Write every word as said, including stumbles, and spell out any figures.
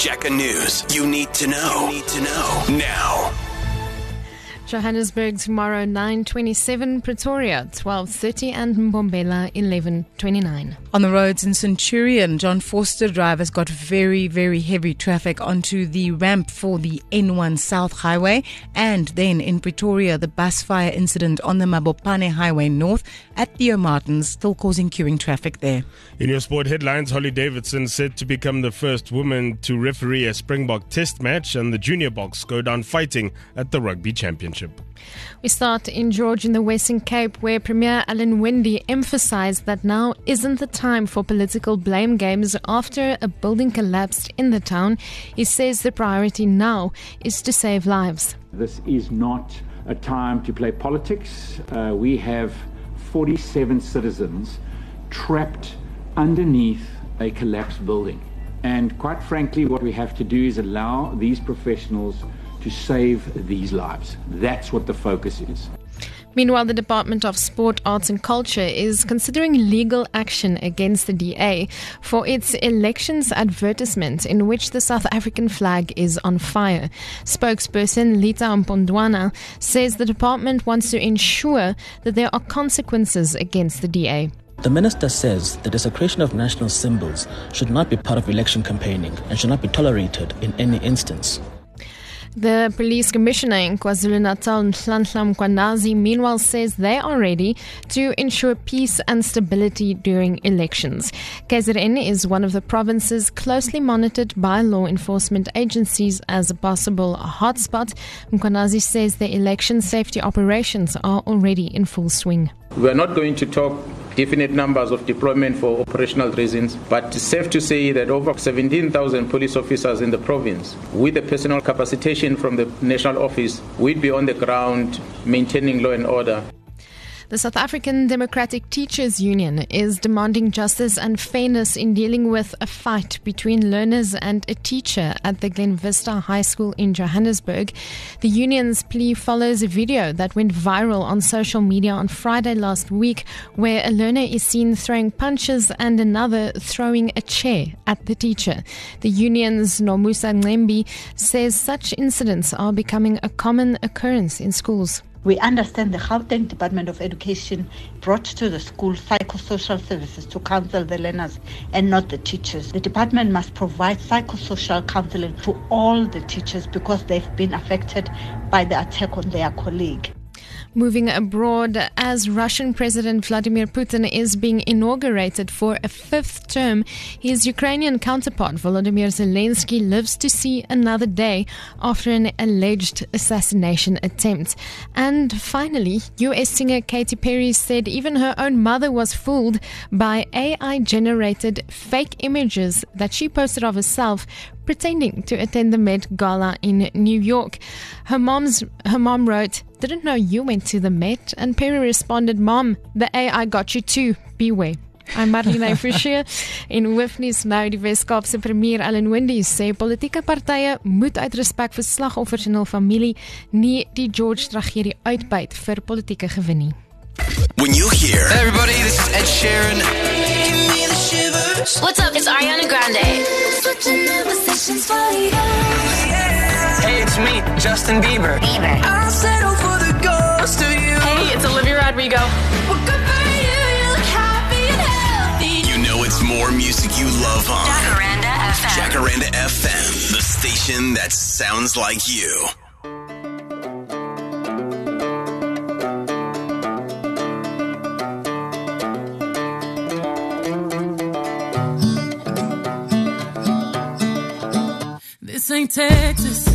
Jaca News. You need to know. You need to know now. Johannesburg tomorrow nine twenty-seven, Pretoria twelve thirty and Mbombela eleven twenty-nine. On the roads in Centurion, John Forster Drive has got very, very heavy traffic onto the ramp for the N one South Highway. And then in Pretoria, the bus fire incident on the Mabopane Highway North at Theo Martins still causing queuing traffic there. In your sport headlines, Holly Davidson said to become the first woman to referee a Springbok test match, and the junior Boks go down fighting at the Rugby Championship. We start in George in the Western Cape, where Premier Alan Winde emphasized that now isn't the time for political blame games after a building collapsed in the town. He says the priority now is to save lives. This is not a time to play politics. Uh, we have forty-seven citizens trapped underneath a collapsed building. And quite frankly, what we have to do is allow these professionals to save these lives. That's what the focus is. Meanwhile, the Department of Sport, Arts and Culture is considering legal action against the D A for its elections advertisement in which the South African flag is on fire. Spokesperson Lita Mpondwana says the department wants to ensure that there are consequences against the D A. The minister says the desecration of national symbols should not be part of election campaigning and should not be tolerated in any instance. The police commissioner in KwaZulu-Natal, Nhlanhla Mkhwanazi, meanwhile says they are ready to ensure peace and stability during elections. K Z N is one of the provinces closely monitored by law enforcement agencies as a possible hotspot. Mkhwanazi says the election safety operations are already in full swing. We are not going to talk definite numbers of deployment for operational reasons, but it's safe to say that over seventeen thousand police officers in the province, with the personal capacitation from the national office, will be on the ground maintaining law and order. The South African Democratic Teachers Union is demanding justice and fairness in dealing with a fight between learners and a teacher at the Glen Vista High School in Johannesburg. The union's plea follows a video that went viral on social media on Friday last week, where a learner is seen throwing punches and another throwing a chair at the teacher. The union's Nomusa Ngembi says such incidents are becoming a common occurrence in schools. We understand the Gauteng Department of Education brought to the school psychosocial services to counsel the learners and not the teachers. The department must provide psychosocial counseling to all the teachers because they've been affected by the attack on their colleague. Moving abroad, as Russian President Vladimir Putin is being inaugurated for a fifth term, his Ukrainian counterpart Volodymyr Zelensky lives to see another day after an alleged assassination attempt. And finally, U S singer Katy Perry said even her own mother was fooled by A I-generated fake images that she posted of herself pretending to attend the Met Gala in New York. Her mom's her mom wrote, "Didn't know you went to the Met," and Perry responded, "Mom, the A I got you too. Beware." I'm Marlene Forshey. In hoofnuus nou, die Wes-Kaapse premier Alan Winde sê politieke partye moet uit respek vir slagoffers en hul familie nie die George tragedie uitbuit vir politieke gewin nie. When you hear, Hey everybody, this is Ed Sheeran. Give me the shivers. What's up? It's Ariana Grande. Hey, it's me, Justin Bieber. Bieber. I'll settle for the ghost of you. Hey, it's Olivia Rodrigo. Well, good for you, you look happy and healthy. you know it's more music you love on Jacaranda F M. Jacaranda F M, the station that sounds like you. This ain't Texas.